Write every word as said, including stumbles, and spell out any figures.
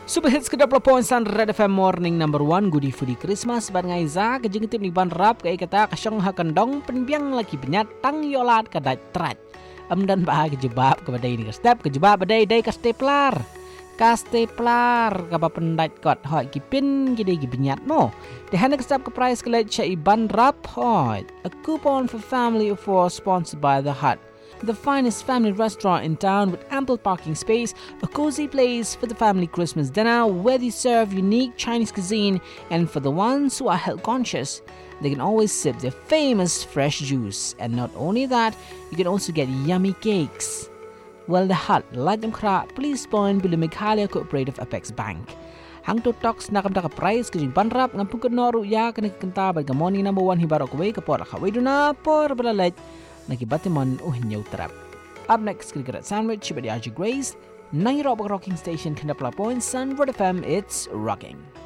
Super hits kedap lapon san Red F M Morning number one Goodie Foodie Christmas ban ngai za ke jing tip ni ban rap ke kata kasyong ha kendong penbiang laki benyat tang yolat ke dai trat. Am dan ba ke jebab ke badai ni ke step ke jebab badai dai ke stapler. Ka stapler ke ba pendat kot hot ki pin ki dai ki benyat no. De hana ke step ke price ke let chai ban rap hot. A coupon for family of four sponsored by The Hut, the finest family restaurant in town with ample parking space, a cozy place for the family Christmas dinner where they serve unique Chinese cuisine, and for the ones who are health conscious, they can always sip their famous fresh juice. And not only that, you can also get yummy cakes. Well, The Hut, like them crap, please point below Meghalaya Cooperative Apex Bank. Hang to talks nakam taka price kajing panrap ngampun ke noru ya kena kenta bagi morning number one hibarok we ke por khawe duna por belalet nakibatimon uh nyau trap. Up next, kita sandwich by the R J Grace, nine rock rocking station, Kenda Point Sun Red F M, it's rocking.